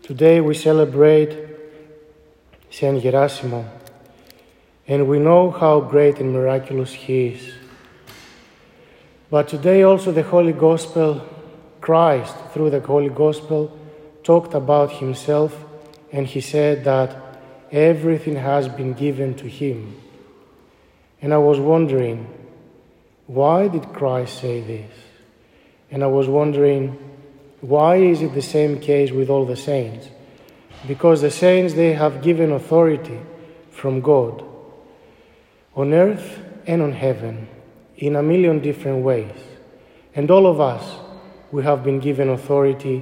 Today we celebrate Saint Gerasimo, and we know how great and miraculous he is. But today also the Holy Gospel, Christ, through the Holy Gospel, talked about himself, and he said that everything has been given to him. And I was wondering, why did Christ say this? And I was wondering, why is it the same case with all the saints? Because the saints, they have given authority from God on earth and on heaven in a million different ways. And all of us, we have been given authority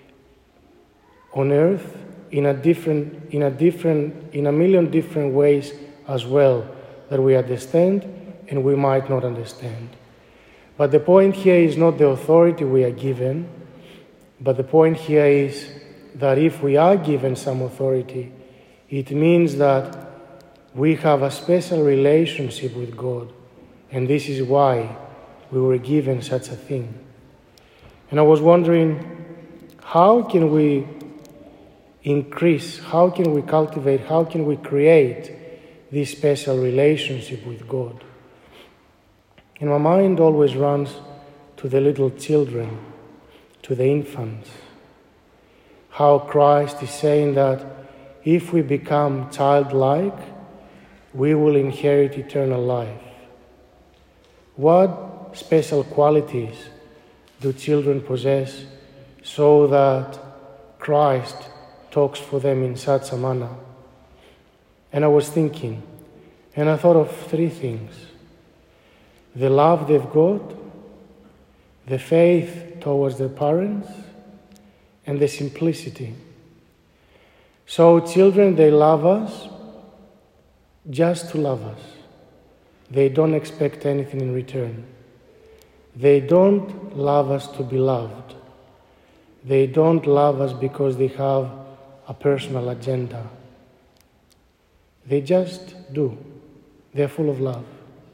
on earth in a million different ways as well, that we understand and we might not understand. But the point here is not the authority we are given, but the point here is that if we are given some authority, it means that we have a special relationship with God, and this is why we were given such a thing. And I was wondering, how can we increase, how can we cultivate, how can we create this special relationship with God? And my mind always runs to the little children, to the infants. How Christ is saying that if we become childlike, we will inherit eternal life. What special qualities do children possess so that Christ talks for them in such a manner? And I was thinking, and I thought of three things: the love they've got, the faith towards their parents, and the simplicity. So children, they love us just to love us. They don't expect anything in return. They don't love us to be loved. They don't love us because they have a personal agenda. They just do. They're full of love.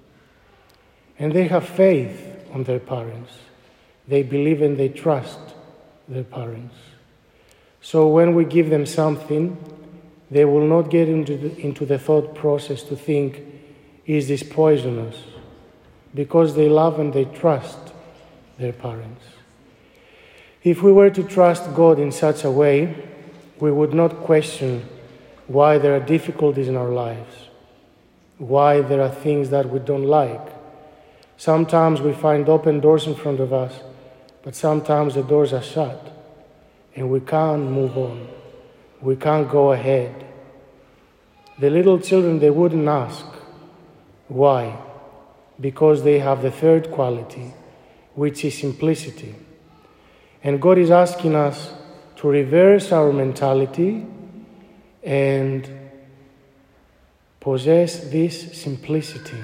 And they have faith on their parents. They believe and they trust their parents. So when we give them something, they will not get into the thought process to think, is this poisonous? Because they love and they trust their parents. If we were to trust God in such a way, we would not question why there are difficulties in our lives, why there are things that we don't like. Sometimes we find open doors in front of us, but sometimes the doors are shut and we can't move on. We can't go ahead. The little children, they wouldn't ask. Why? Because they have the third quality, which is simplicity. And God is asking us to reverse our mentality and possess this simplicity.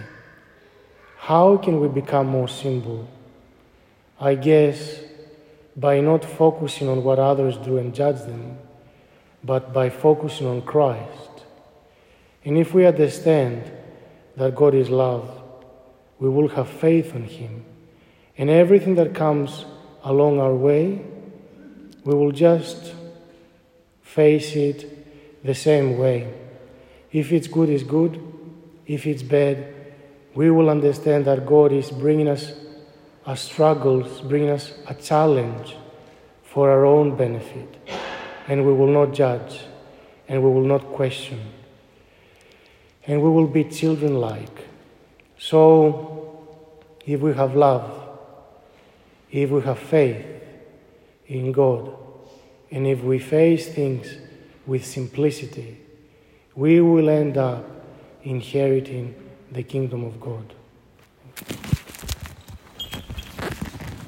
How can we become more simple? I guess by not focusing on what others do and judge them, but by focusing on Christ. And if we understand that God is love, we will have faith in Him. And everything that comes along our way, we will just face it the same way. If it's good, it's good. If it's bad, we will understand that God is bringing us a struggle, bringing us a challenge for our own benefit. And we will not judge, and we will not question. And we will be children-like. So, if we have love, if we have faith in God, and if we face things with simplicity, we will end up inheriting the kingdom of God.